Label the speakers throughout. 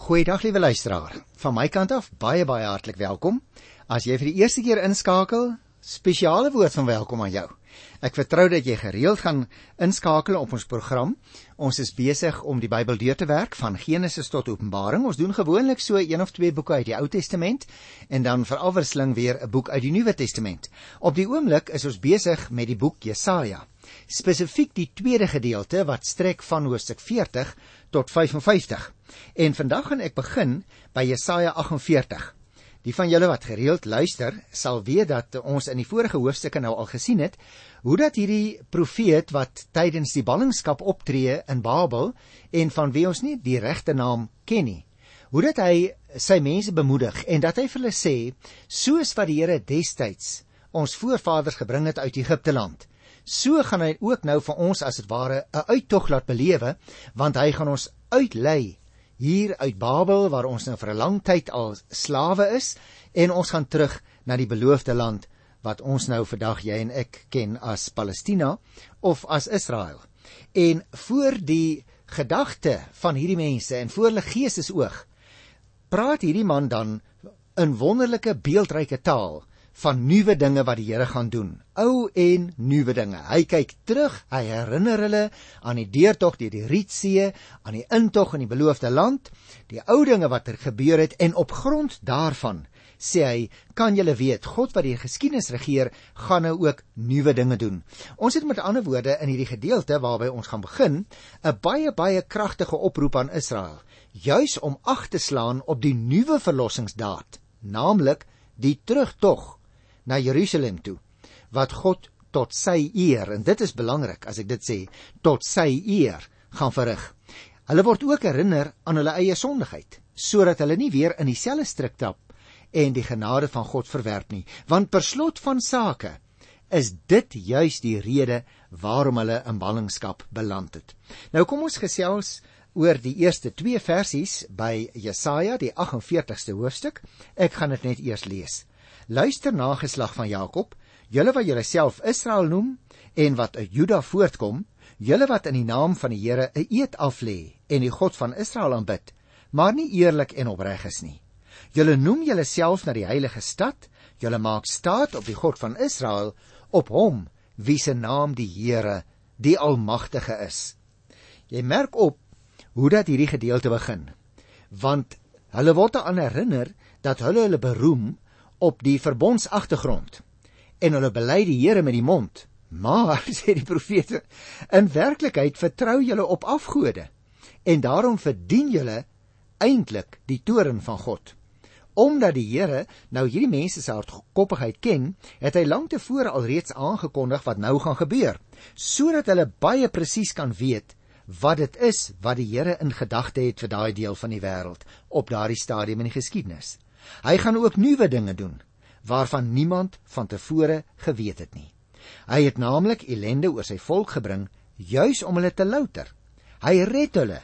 Speaker 1: Goeiedag liewe luisteraar, van my kant af baie hartlik welkom. As jy vir die eerste keer inskakel, spesiale woord van welkom aan jou. Ek vertrou dat jy gereeld gaan inskakel op ons program. Ons is besig om die Bybel deur te werk, van Genesis tot Openbaring. Ons doen gewoonlik so 1 of 2 boeke uit die Ou Testament, en dan vir afwisseling weer 'n boek uit die Nuwe Testament. Op die oomblik is ons besig met die boek Jesaja. Spesifiek die tweede gedeelte wat strek van hoofstuk 40 tot 55. En vandag gaan ek begin by Jesaja 48. Die van julle wat gereeld luister, sal weet dat ons in die vorige hoofstukke nou al gesien het, hoe dat hierdie profeet wat tydens die ballingskap optree in Babel, en van wie ons nie die regte naam ken nie, hoe dat hy sy mense bemoedig, en dat hy vir hulle sê, soos wat die Here destyds ons voorvaders gebring het uit Egipte land, so gaan hy ook nou vir ons as het ware 'n uittog laat belewe, want hy gaan ons uitlei hier uit Babel, waar ons nou vir 'n lang tyd al slawe is, en ons gaan terug na die beloofde land, wat ons nou vandag jy en ek ken as Palestina, of as Israel. En voor die gedagte van hierdie mense, en voor hulle geestesoog, praat hierdie man dan in wonderlike beeldryke taal, van nuwe dinge wat die Here gaan doen, ou en nuwe dinge. Hy kyk terug, hy herinner hulle aan die deurtog deur die Rietsee, aan die intog in die beloofde land, die ou dinge wat er gebeur het, en op grond daarvan sê hy, kan julle weet, God wat die geskiedenis regeer, gaan nou ook nuwe dinge doen. Ons het met ander woorde in hierdie gedeelte waarby ons gaan begin, 'n baie kragtige oproep aan Israel, juis om ag te slaan op die nuwe verlossingsdaad, naamlik die terugtog na Jerusalem toe, wat God tot sy eer, en dit is belangrik as ek dit sê, tot sy eer gaan verrig. Hulle word ook herinner aan hulle eie sondigheid, sodat hulle nie weer in dieselfde struik trap en die genade van God verwerp nie, want per slot van sake is dit juis die rede waarom hulle in ballingskap beland het. Nou kom ons gesels oor die eerste 2 versies by Jesaja, die 48ste hoofstuk. Ek gaan dit net eers lees. Luister, nageslag van Jakob, julle wat julle self Israel noem, en wat uit Juda voortkom, julle wat in die naam van die Here 'n eed aflê, en die God van Israel aanbid, maar nie eerlik en opreg is nie. Julle noem julle self na die heilige stad, julle maak staat op die God van Israel, op hom, wie se naam die Here, die Almagtige is. Jy merk op, hoe dat hierdie gedeelte begin, want hulle word daaraan herinner, dat hulle beroem op die verbondsagtergrond, en hulle bely die Here met die mond, maar, sê die profete, in werklikheid vertrou julle op afgode, en daarom verdien julle eintlik die toorn van God. Omdat die Here nou hierdie mense se hardkoppigheid ken, het hy lank tevore alreeds aangekondig wat nou gaan gebeur, sodat hulle baie presies kan weet wat dit is wat die Here in gedagte het vir daai deel van die wêreld, op daardie stadium in die geskiedenis. Hy gaan ook nuwe dinge doen, waarvan niemand van tevore geweet het nie. Hy het naamlik ellende oor sy volk gebring, juis om hulle te louter. Hy red hulle,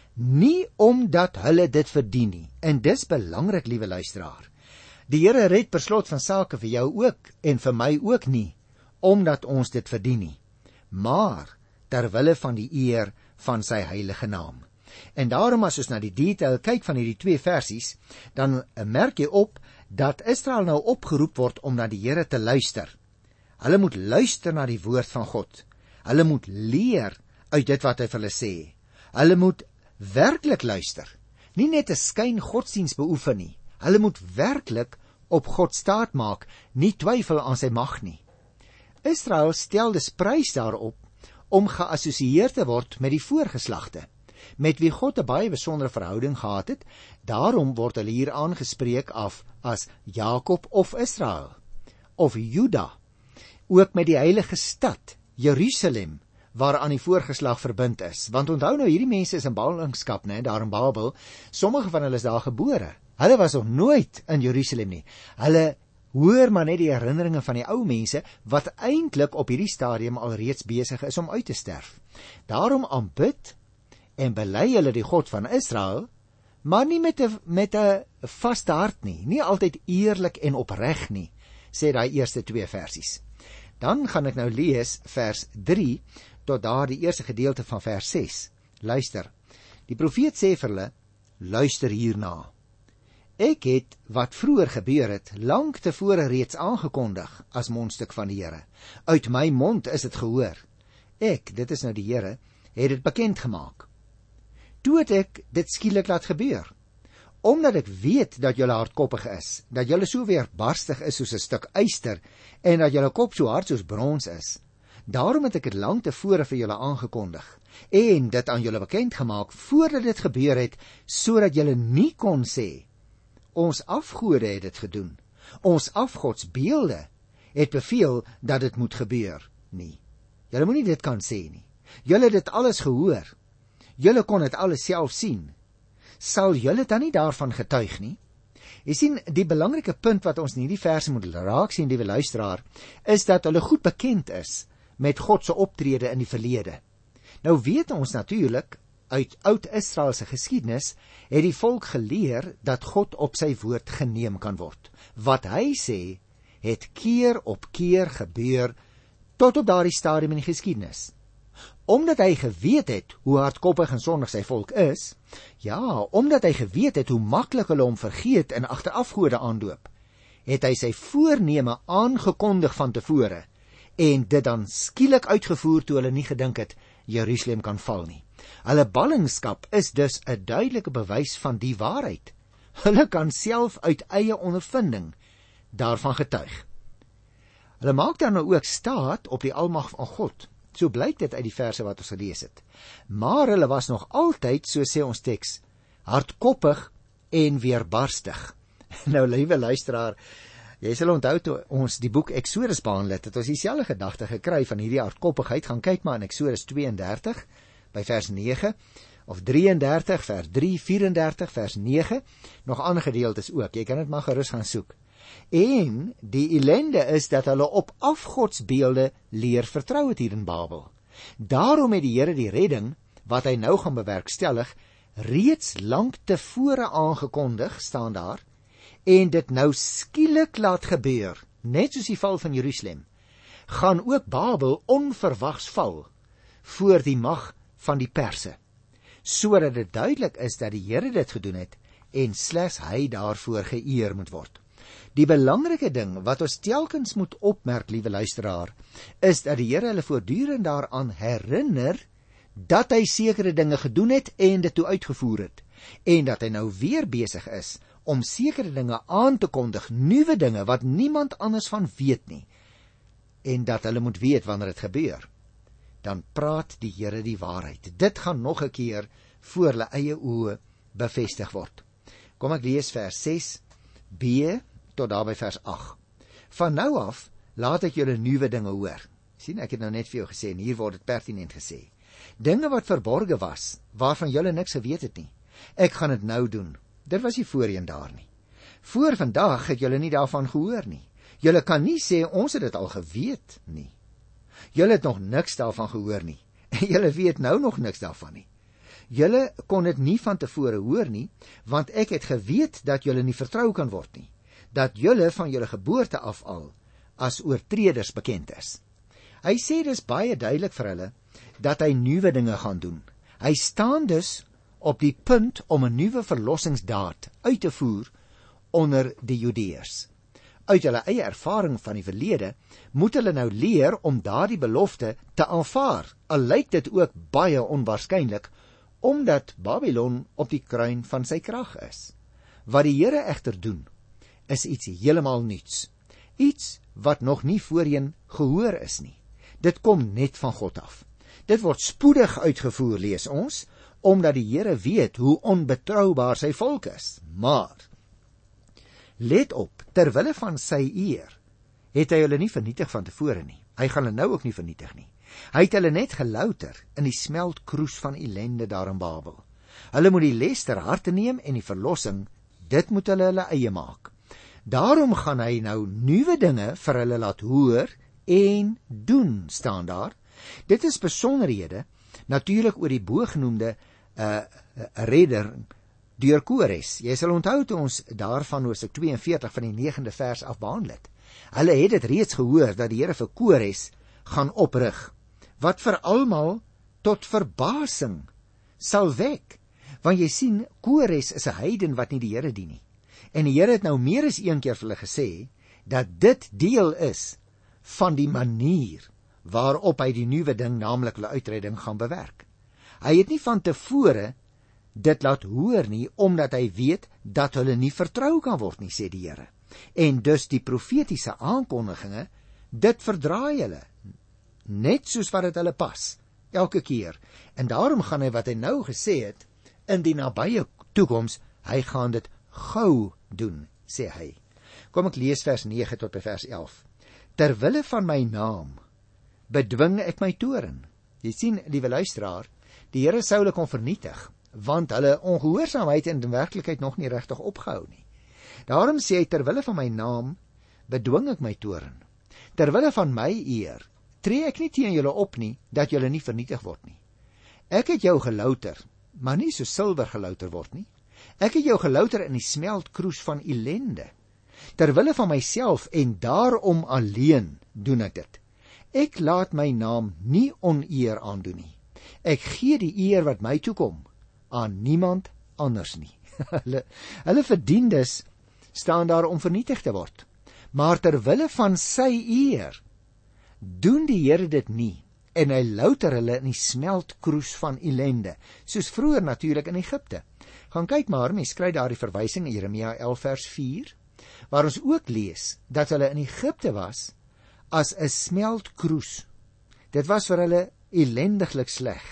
Speaker 1: nie omdat hulle dit verdien nie, en dis belangrik, liewe luisteraar. Die Here red per slot van sake vir jou ook, en vir my ook nie, omdat ons dit verdien nie, maar terwille van die eer van sy heilige naam. En daarom as ons na die detail kyk van hierdie 2 versies, dan merk jy op, dat Israel nou opgeroep word om na die Here te luister. Hulle moet luister na die woord van God. Hulle moet leer uit dit wat hy vir hulle sê. Hulle moet werklik luister, nie net 'n skyn godsdiens beoefen nie. Hulle moet werklik op God staat maak, nie twyfel aan sy mag nie. Israel stel dus prys daarop om geassosieer te word met die voorgeslagte, met wie God 'n baie besondere verhouding gehad het. Daarom word hulle hier aangespreek af as Jakob of Israel, of Juda, ook met die heilige stad, Jerusalem, waaraan die voorgeslag verbind is. Want onthou nou, hierdie mense is in ballingskap, daar in Babel, sommige van hulle is daar gebore. Hulle was nog nooit in Jerusalem nie. Hulle hoor maar net die herinneringe van die ou mense, wat eintlik op hierdie stadium alreeds besig is om uit te sterf. Daarom aanbid en bely hulle die God van Israel, maar nie met 'n vaste hart nie altyd eerlik en opreg nie, sê daai eerste 2 versies. Dan gaan ek nou lees vers 3 tot daar die eerste gedeelte van vers 6. Luister, die profeet sê vir hulle, luister hierna. Ek het wat vroeër gebeur het, lank tevore reeds aangekondig as mondstuk van die Here. Uit my mond is dit gehoor. Ek, dit is nou die Here, het dit bekend gemaak. Toe het ek dit skielik laat gebeur. Omdat ek weet dat julle hardkoppig is, dat julle so weerbarstig is soos 'n stuk yster, en dat julle kop so hard soos brons is. Daarom het ek dit lank tevore vir julle aangekondig, en dit aan julle bekend gemaak, voordat dit gebeur het, sodat julle nie kon sê, ons afgode het dit gedoen, ons afgodsbeelde het beveel dat dit moet gebeur nie. Julle moenie dit kan sê nie. Julle het dit alles gehoor. Julle kon dit alles self sien. Sal julle dan nie daarvan getuig nie? Jy sien, die belangrike punt wat ons in hierdie verse moet raak sien, liewe luisteraar, is dat hulle goed bekend is met God se optrede in die verlede. Nou weet ons natuurlik, uit Oud-Israel se geskiedenis, het die volk geleer dat God op sy woord geneem kan word. Wat hy sê, het keer op keer gebeur, tot op daardie stadium in die geskiedenis. Omdat hy geweet het hoe hardkoppig en sondig sy volk is, ja, omdat hy geweet het hoe maklik hulle hom vergeet en agter afgode aanloop, het hy sy voorneme aangekondig van tevore, en dit dan skielik uitgevoer toe hulle nie gedink het, Jerusalem kan val nie. Hulle ballingskap is dus 'n duidelike bewys van die waarheid. Hulle kan self uit eie ondervinding daarvan getuig. Hulle maak dan nou ook staat op die almag van God. So blyk dit uit die verse wat ons gelees het. Maar hulle was nog altyd, so sê ons teks, hardkoppig en weerbarstig. Nou, liewe luisteraar, jy sal onthou toe ons die boek Exodus behandel het, ons dieselfde gedagte gekry van hierdie hardkoppigheid. Gaan kyk maar in Exodus 32 by vers 9 of 33 vers 3, 34 vers 9, nog ander gedeeltes ook. Jy kan dit maar gerus gaan soek. En die ellende is dat hulle op afgodsbeelde leer vertrou het hier in Babel. Daarom het die Here die redding, wat hy nou gaan bewerkstellig, reeds lank tevore aangekondig, staan daar, en dit nou skielik laat gebeur, net soos die val van Jerusalem, gaan ook Babel onverwags val voor die mag van die Perse, sodat dit duidelik is dat die Here dit gedoen het en slegs hy daarvoor geëer moet word. Die belangrike ding wat ons telkens moet opmerk, liewe luisteraar, is dat die Here hulle voortdurend daaraan herinner dat hy sekere dinge gedoen het en dit toe uitgevoer het, en dat hy nou weer besig is om sekere dinge aan te kondig, nuwe dinge wat niemand anders van weet nie, en dat hulle moet weet wanneer dit gebeur. Dan praat die Here die waarheid. Dit gaan nog 'n keer voor hulle eie oë bevestig word. Kom ek lees vers 6b tot daarby vers 8. Van nou af laat ek julle nuwe dinge hoor. Sien, ek het nou net vir jou gesê, en hier word dit pertinent gesê. Dinge wat verborge was, waarvan julle niks geweet het nie. Ek gaan dit nou doen. Dit was nie voorheen daar nie. Voor vandag het julle nie daarvan gehoor nie. Julle kan nie sê, ons het dit al geweet nie. Julle het nog niks daarvan gehoor nie. En julle weet nou nog niks daarvan nie. Julle kon dit nie van tevore hoor nie, want ek het geweet dat julle nie vertrou kan word nie. Dat julle van julle geboorte af al as oortreders bekend is. Hy sê dus baie duidelik vir hulle dat hy nuwe dinge gaan doen. Hy staan dus op die punt om 'n nuwe verlossingsdaad uit te voer onder die Judeërs. Uit hulle eie ervaring van die verlede moet hulle nou leer om daardie belofte te aanvaar, al lyk dit ook baie onwaarskynlik, omdat Babylon op die kruin van sy krag is. Wat die Here egter doen, is iets heeltemal nuuts. Iets wat nog nie voorheen gehoor is nie. Dit kom net van God af. Dit word spoedig uitgevoer, lees ons, omdat die Here weet hoe onbetroubaar sy volk is. Maar, let op, terwille van sy eer, het hy hulle nie vernietig van tevore nie. Hy gaan hulle nou ook nie vernietig nie. Hy het hulle net gelouter in die smeltkroes van ellende daar in Babel. Hulle moet die les ter harte neem en die verlossing, dit moet hulle eie maak. Daarom gaan hy nou nuwe dinge vir hulle laat hoor en doen, staan daar. Dit is besonderhede, natuurlik oor die bogenoemde redder deur Kores. Jy sal onthou toe ons daarvan Hoofstuk 42 van die 9de vers af behandel het. Hulle het dit reeds gehoor dat die Here vir Kores gaan oprig, wat vir almal tot verbasing sal wek, Want jy sien, Kores is 'n heiden wat nie die Here dien nie. En die Here het nou meer as een keer vir hulle gesê, dat dit deel is van die manier waarop hy die nuwe ding, naamlik hulle uitredding, gaan bewerk. Hy het nie van tevore dit laat hoor nie, omdat hy weet dat hulle nie vertrou kan word nie, sê die Here. En dus die profetiese aankondiginge, dit verdraai hulle, net soos wat dit hulle pas, elke keer. En daarom gaan hy wat hy nou gesê het, in die nabye toekoms, hy gaan dit gou doen, sê hy. Kom ek lees vers 9 tot by vers 11. Terwille van my naam bedwing ek my toorn. Jy sien, liewe luisteraar, die Here sou hulle kon vernietig, want hulle ongehoorsaamheid in werklikheid nog nie regtig opgehou nie. Daarom sê hy, terwille van my naam bedwing ek my toorn. Terwille van my eer tree ek nie teen julle op nie, dat julle nie vernietig word nie. Ek het jou gelouter, maar nie so silwer gelouter word nie. Ek het jou gelouter in die smeltkroes van ellende. Terwille van myself en daarom alleen doen ek dit. Ek laat my naam nie oneer aandoen nie. Ek gee die eer wat my toekom aan niemand anders nie. Hulle verdien dus staan daar om vernietig te word. Maar terwille van sy eer doen die Here dit nie, en hy louter hulle in die smeltkroes van ellende, soos vroeër natuurlik in Egipte. Gaan kyk maar, mens kry daar die verwysing in Jeremia 11 vers 4, waar ons ook lees dat hulle in Egipte was as 'n smeltkroes. Dit was vir hulle ellendiglik sleg.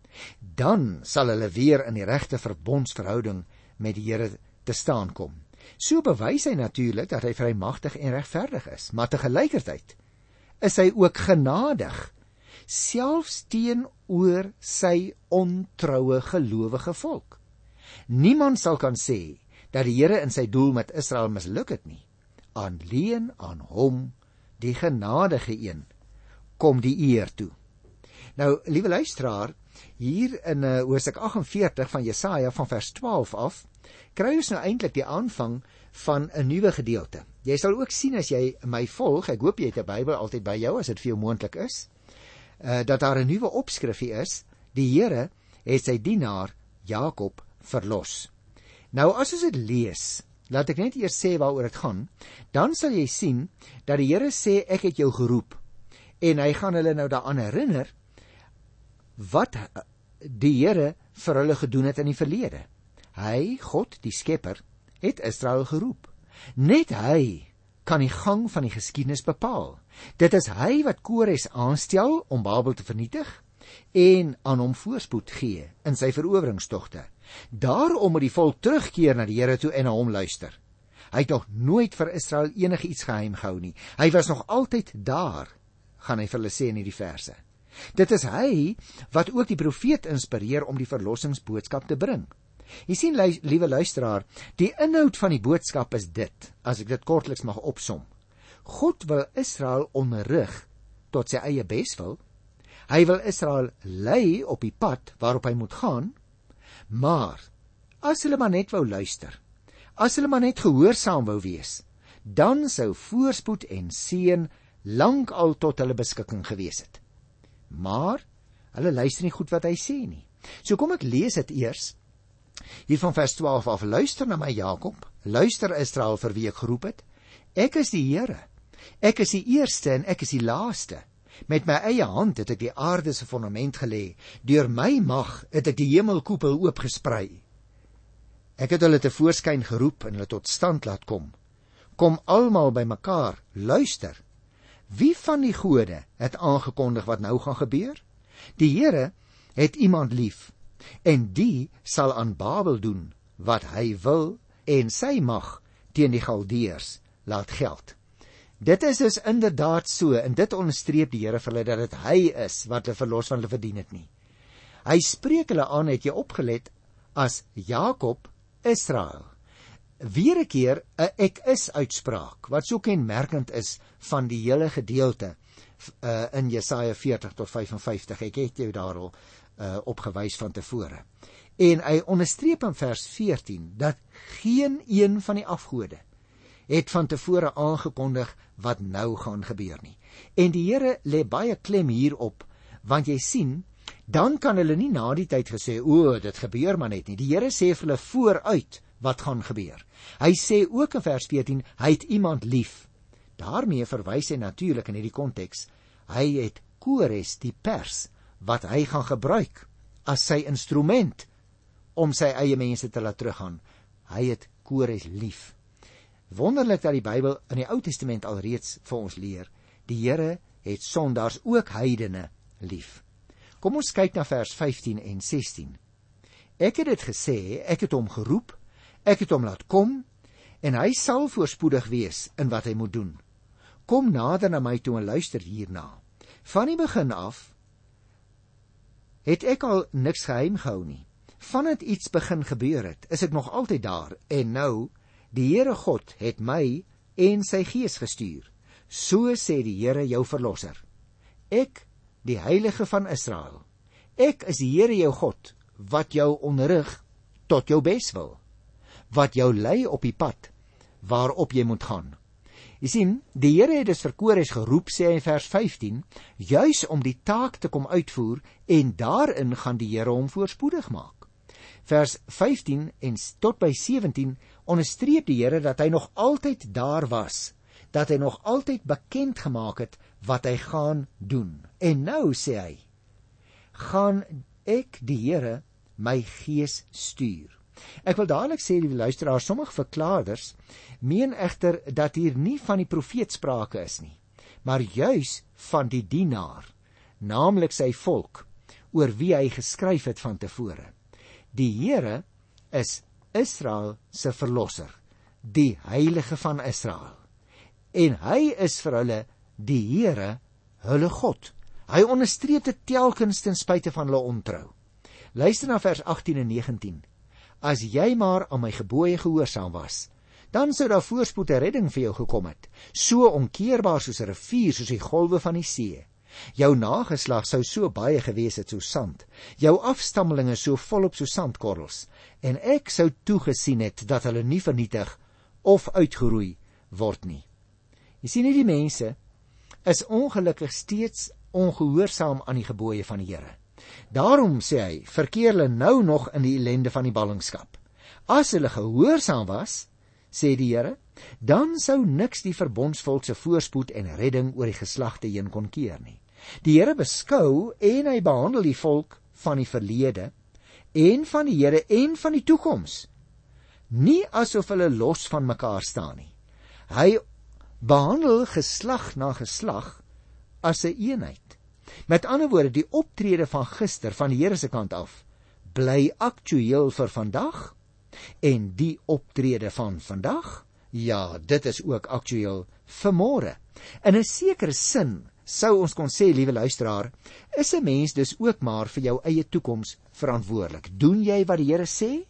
Speaker 1: Dan sal hulle weer in die regte verbondsverhouding met die Here te staan kom. So bewys hy natuurlik dat hy vrymagtig en regverdig is, maar tegelykertyd is hy ook genadig, selfs teenoor sy ontroue gelowige volk. Niemand sal kan sê dat die Here in sy doel met Israel misluk het nie. Alleen aan hom, die genadige een, kom die eer toe. Nou, liewe luisteraar, hier in hoofstuk 48 van Jesaja van vers 12 af, kry ons nou eintlik die aanvang van 'n nuwe gedeelte. Jy sal ook sien as jy my volg, ek hoop jy het 'n Bybel altyd by jou as dit vir jou moontlik is, dat daar 'n nuwe opskrifie is. Die Here het sy dienaar Jakob verlos. Nou as ons dit lees, laat ek net eers sê waaroor dit gaan, dan sal jy sien dat die Here sê ek het jou geroep, en hy gaan hulle nou daaraan herinner wat die Here vir hulle gedoen het in die verlede. Hy, God, die Skepper, het Israel geroep. Net hy kan die gang van die geskiedenis bepaal. Dit is hy wat Kores aanstel om Babel te vernietig en aan hom voorspoed gee in sy veroweringstogte. Daarom moet die volk terugkeer na die Here toe en na hom luister. Hy het nog nooit vir Israel enigiets geheim gehou nie. Hy was nog altyd daar, gaan hy vir hulle sê in hierdie verse. Dit is hy wat ook die profeet inspireer om die verlossingsboodskap te bring. Jy sien, liewe luisteraar, die inhoud van die boodskap is dit, as ek dit kortliks mag opsom. God wil Israel onderrig tot sy eie beswil. Hy wil Israel lei op die pad waarop hy moet gaan, maar as hulle maar net wou luister, as hulle maar net gehoorsaam wou wees, dan sou voorspoed en seën lank al tot hulle beskikking gewees het. Maar hulle luister nie goed wat hy sê nie. So kom ek lees dit eers hier van vers 12 af. Luister na my Jakob, luister Israel vir wie ek geroep het. Ek is die Here. Ek is die eerste en ek is die laaste. Met my eie hand het ek die aarde se fondament gelê. Deur my mag het ek die hemelkoepel oopgesprei. Ek het hulle tevoorskyn geroep en hulle tot stand laat kom. Kom almal by mekaar, luister. Wie van die gode het aangekondig wat nou gaan gebeur? Die Here het iemand lief, en die sal aan Babel doen wat hy wil, en sy mag teen die Galdeërs laat geld. Dit is dus inderdaad so, en dit onderstreep die Here vir hulle, dat dit hy is wat hulle verlos van hulle verdien het nie. Hy spreek hulle aan, het jy opgelet, as Jakob, Israel. Weer 'n keer 'n ek is uitspraak, wat so kenmerkend is van die hele gedeelte in Jesaja 40 tot 55. Ek het jou daarop opgewys van tevore. En hy onderstreep in vers 14 dat geen een van die afgode het van tevore aangekondig wat nou gaan gebeur nie. En die Here lê baie klem hierop, want jy sien, dan kan hulle nie na die tyd gesê, o, dit gebeur maar net nie. Die Here sê vir hulle vooruit wat gaan gebeur. Hy sê ook in vers 14, hy het iemand lief. Daarmee verwys hy natuurlik in hierdie konteks, hy het Kores, die pers, wat hy gaan gebruik as sy instrument om sy eie mense te laat teruggaan. Hy het Kores lief. Wonderlik dat die Bybel in die Ou Testament alreeds vir ons leer, die Here het sondaars, ook heidene, lief. Kom ons kyk na vers 15 en 16. Ek het dit gesê, ek het hom geroep, ek het hom laat kom, en hy sal voorspoedig wees in wat hy moet doen. Kom nader na my toe en luister hierna. Van die begin af het ek al niks geheim gehou nie. Vandat iets begin gebeur het, is ek nog altyd daar, en nou, die Here God het my en sy Gees gestuur. So sê die Here jou verlosser. Ek, die Heilige van Israel. Ek is die Here jou God, wat jou onderrig tot jou beswil, wat jou lei op die pad, waarop jy moet gaan. Jy sien, die Here het dus vir Kores geroep, sê hy in vers 15, juis om die taak te kom uitvoer, en daarin gaan die Here hom voorspoedig maak. Vers 15 en tot by 17 onderstreep die Here dat hy nog altyd daar was, dat hy nog altyd bekend gemaak het wat hy gaan doen. En nou sê hy, gaan ek die Here my Gees stuur. Ek wil dadelik sê, die luisteraars, sommige verklaarders meen egter dat hier nie van die profeet sprake is nie, maar juis van die dienaar, naamlik sy volk, oor wie hy geskryf het van tevore. Die Here is Israel se verlosser, die Heilige van Israel. En hy is vir hulle die Here, hulle God. Hy onderstreep dit telkens ten spyte van hulle ontrou. Luister na vers 18 en 19. As jy maar aan my gebooie gehoorsaam was, dan sou daar voorspoed en redding vir jou gekom het, so onkeerbaar soos 'n rivier, soos die golwe van die see. Jou nageslag sou so baie gewees het soos sand, jou afstammelinge so volop soos sandkorrels, en ek sou toegesien het dat hulle nie vernietig of uitgeroei word nie. Jy sien, hierdie mense is ongelukkig steeds ongehoorsaam aan die gebooie van die Here. Daarom, sê hy, verkeer hulle nou nog in die ellende van die ballingskap. As hulle gehoorsaam was, sê die Here, dan sou niks die verbondsvolk se voorspoed en redding oor die geslagte heen kon keer nie. Die Here beskou en hy behandel die volk van die verlede en van die Here en van die toekoms nie asof hulle los van mekaar staan nie. Hy behandel geslag na geslag as 'n eenheid. Met ander woorde, die optrede van gister van die Here se kant af bly aktueel vir vandag, en die optrede van vandag, ja, dit is ook aktueel vir môre. In 'n sekere sin sou ons kon sê, liewe luisteraar, is 'n mens dus ook maar vir jou eie toekoms verantwoordelik. Doen jy wat die Here sê?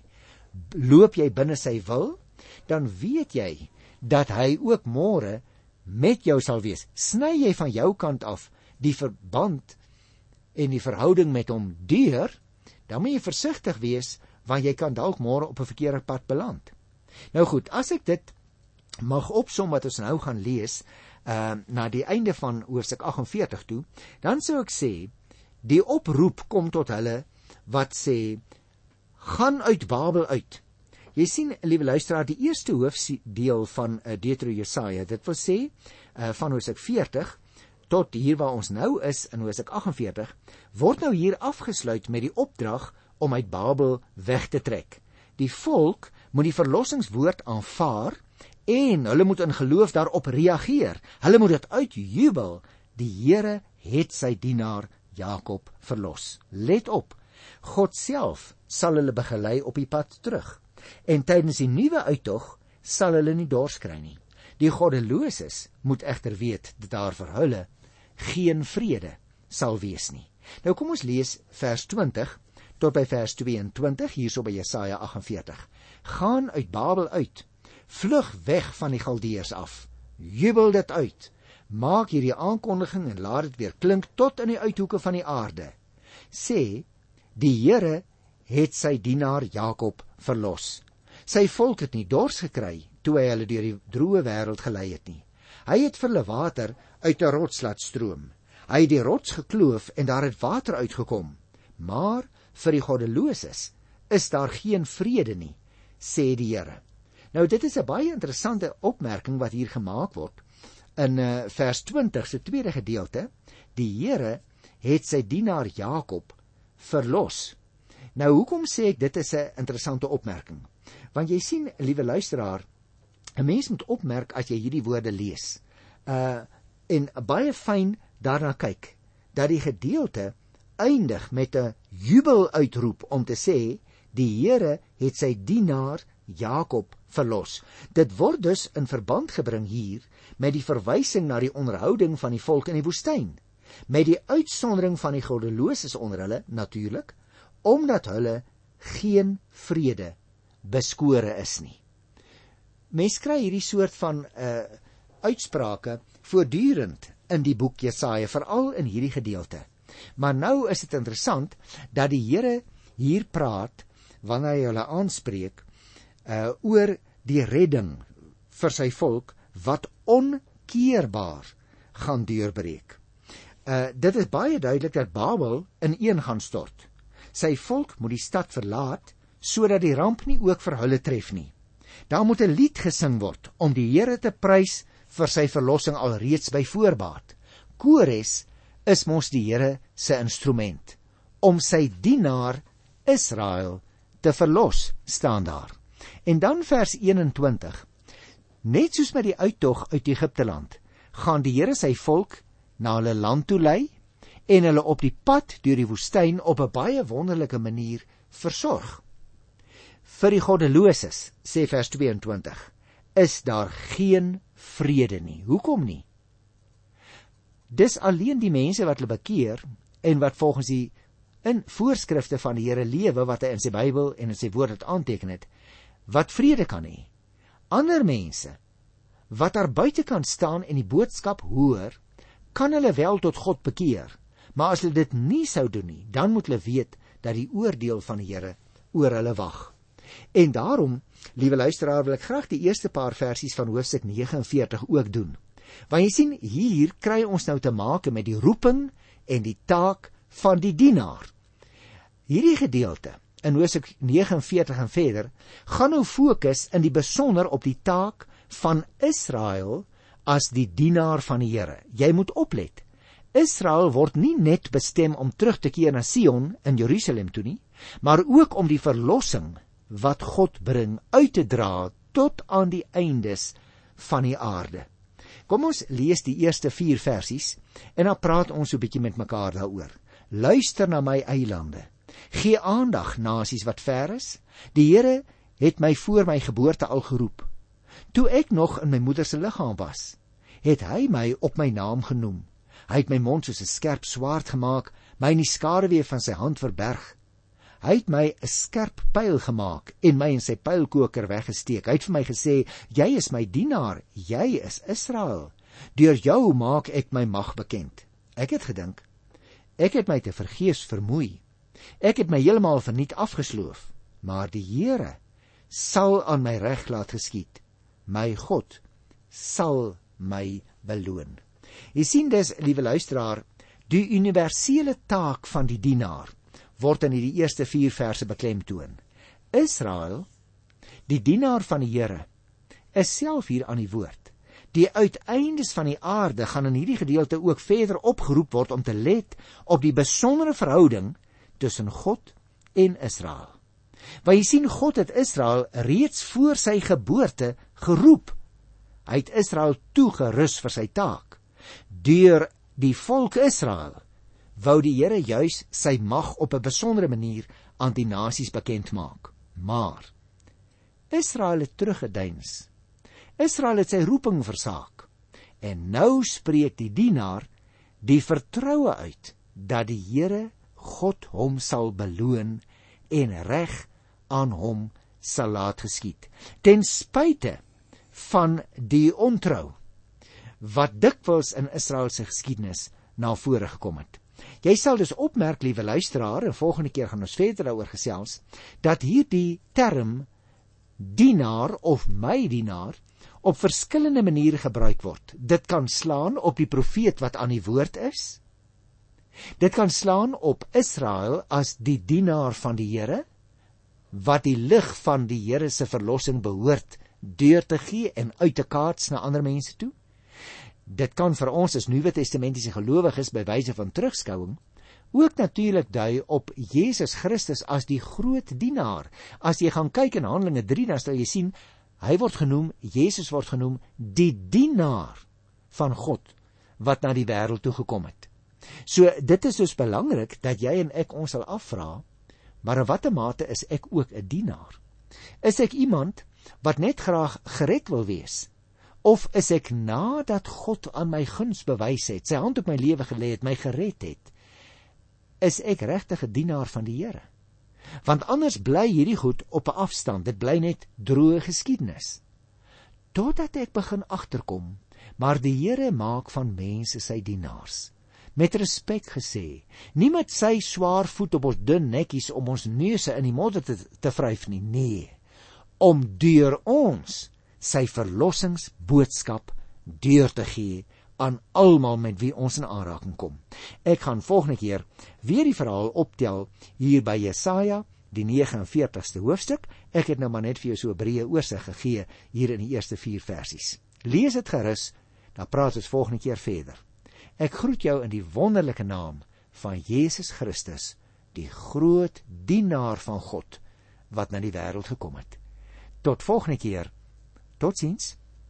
Speaker 1: Loop jy binne sy wil? Dan weet jy dat hy ook môre met jou sal wees. Sny jy van jou kant af die verband en die verhouding met hom deur, dan moet jy versigtig wees, want jy kan dalk môre op 'n verkeerde pad beland. Nou goed, as ek dit mag opsom wat ons nou gaan lees, na die einde van hoofstuk 48 toe, dan sou ek sê, die oproep kom tot hulle wat sê, gaan uit Babel uit. Jy sien, liewe luisteraar, die eerste hoofdeel van Deutero-Jesaja, dit wil sê, van hoofstuk 40, tot hier waar ons nou is, in hoofstuk 48, word nou hier afgesluit met die opdrag om uit Babel weg te trek. Die volk moet die verlossingswoord aanvaar, en hulle moet in geloof daarop reageer. Hulle moet dit uitjubel. Die Here het sy dienaar Jakob verlos. Let op, God self sal hulle begelei op die pad terug. En tydens die nuwe uittog sal hulle nie dors kry nie. Die goddeloses moet egter weet dat daar vir hulle geen vrede sal wees nie. Nou kom ons lees vers 20 tot by vers 22 hierso by Jesaja 48. Gaan uit Babel uit, vlug weg van die Galdeërs af, jubel dit uit, maak hierdie aankondiging en laat dit weer klink tot in die uithoeke van die aarde. Sê, die Here het sy dienaar Jakob verlos. Sy volk het nie dors gekry toe hy hulle deur die droë wêreld gelei het nie. Hy het vir hulle water uit 'n rots laat stroom. Hy het die rots gekloof en daar het water uitgekom. maar vir die goddeloses is daar geen vrede nie, sê die Here. Nou dit is 'n baie interessante opmerking wat hier gemaak word in vers 20 se tweede gedeelte. Die Here het sy dienaar Jakob verlos. Nou hoekom sê ek dit is 'n interessante opmerking? Want jy sien, liewe luisteraar, 'n mens moet opmerk as jy hierdie woorde lees, en baie fyn daarna kyk, dat die gedeelte eindig met 'n jubeluitroep om te sê, die Here het sy dienaar Jakob verlos. Dit word dus in verband gebring hier met die verwysing na die onderhouding van die volk in die woestyn, met die uitsondering van die goddeloses onder hulle, natuurlik, omdat hulle geen vrede beskore is nie. Mens kry hierdie soort van uitsprake voortdurend in die boek Jesaja, veral in hierdie gedeelte. Maar nou is dit interessant dat die Here hier praat, wanneer hy hulle aanspreek, oor die redding vir sy volk, wat onkeerbaar gaan deurbreek. Dit is baie duidelik dat Babel ineen gaan stort. Sy volk moet die stad verlaat, sodat die ramp nie ook vir hulle tref nie. Daar moet 'n lied gesing word, om die Here te prys vir sy verlossing alreeds by voorbaat. Kores is mos die Here se instrument, om sy dienaar Israel te verlos, staan daar. En dan vers 21, net soos met die uittog uit Egipteland, gaan die Here sy volk na hulle land toe lei, en hulle op die pad deur die woestyn op 'n baie wonderlike manier versorg. Vir die goddeloses, sê vers 22, is daar geen vrede nie. Hoekom nie? Dis alleen die mense wat hulle bekeer, en wat volgens die voorskrifte van die Here lewe, wat hy in sy Bybel en in sy woord het aanteken het, wat vrede kan hê. Ander mense, wat daar buite kan staan en die boodskap hoor, kan hulle wel tot God bekeer, maar as hulle dit nie sou doen nie, dan moet hulle weet dat die oordeel van die Here oor hulle wag. En daarom, liewe luisteraar, wil ek graag die eerste paar versies van hoofstuk 49 ook doen. Want jy sien, hier kry ons nou te make met die roeping en die taak van die dienaar. Hierdie gedeelte in hoofstuk 49 en verder gaan nou fokus in die besonder op die taak van Israel as die dienaar van die Here. Jy moet oplet. Israel word nie net bestem om terug te keer na Sion in Jerusalem toe nie, maar ook om die verlossing wat God bring uit te dra tot aan die eindes van die aarde. Kom ons lees die eerste 4 versies en dan praat ons so 'n bietjie met mekaar daaroor. Luister na my eilande. Gee aandag, nasies wat ver is. Die Here het my voor my geboorte al geroep. Toe ek nog in my moeder se liggaam was, het hy my op my naam genoem. Hy het my mond soos 'n skerp swaard gemaak, my in die skaduwee van sy hand verberg. Hy het my 'n skerp pyl gemaak en my in sy pylkoker weggesteek. Hy het vir my gesê, jy is my dienaar, jy is Israel. Deur jou maak ek my mag bekend. Ek het gedink, ek het my te vergeefs vermoei. Ek het my heeltemal verniet afgesloof, maar die Here sal aan my reg laat geskied. My God sal my beloon. Jy sien dus, liewe luisteraar, die universele taak van die dienaar word in die eerste 4 verse beklemtoon. Israel, die dienaar van die Here, is self hier aan die woord. Die uiteindes van die aarde gaan in hierdie gedeelte ook verder opgeroep word om te let op die besondere verhouding tussen God en Israel. Want jy sien, God het Israel reeds voor sy geboorte geroep. Hy het Israel toegerus vir sy taak. Deur die volk Israel wou die Here juis sy mag op 'n besondere manier aan die nasies bekend maak. Maar Israel het teruggedeins. Israel het sy roeping versaak. En nou spreek die dienaar die vertroue uit dat die Here God hom sal beloon en reg aan hom sal laat geskied. Ten spyte van die ontrou wat dikwels in Israel se geskiedenis na vore gekom het. Jy sal dus opmerk, liewe luisteraar, en volgende keer gaan ons verder daaroor gesels, dat hier die term dienaar of my dienaar op verskillende maniere gebruik word. Dit kan slaan op die profeet wat aan die woord is.
Speaker 2: Dit kan slaan op Israel as die dienaar van die Here, wat die lig van die Here se verlossing behoort deur te gee en uit te kaats na ander mense toe. Dit kan vir ons as Nuwe Testamentiese gelowiges by wyse van terugskouing ook natuurlik dui op Jesus Christus as die groot dienaar. As jy gaan kyk in Handelinge 3, dan sal jy sien, Jesus word genoem die dienaar van God wat na die wêreld toe gekom het. So dit is dus belangrik dat jy en ek ons sal afvra, maar in watter mate is ek ook 'n dienaar? Is ek iemand wat net graag gered wil wees? Of is ek nadat God aan my guns bewys het, sy hand op my lewe gelê het, my gered het, is ek regtig 'n dienaar van die Here? Want anders bly hierdie goed op 'n afstand, dit bly net droë geskiedenis. Totdat ek begin agterkom, maar die Here maak van mense sy dienaars. Met respek gesê, nie met sy swaar voet op ons dun nekkies om ons neuse in die modder te vryf nie, nee, om deur ons sy verlossingsboodskap deur te gee aan almal met wie ons in aanraking kom. Ek gaan volgende keer weer die verhaal optel hier by Jesaja, die 49ste hoofstuk. Ek het nou maar net vir jou so 'n breë oorsig gegee hier in die eerste 4 versies. Lees dit gerus, dan praat ons volgende keer verder. Ek groet jou in die wonderlike naam van Jesus Christus, die groot dienaar van God wat na die wêreld gekom het. Tot volgende keer. Totsiens.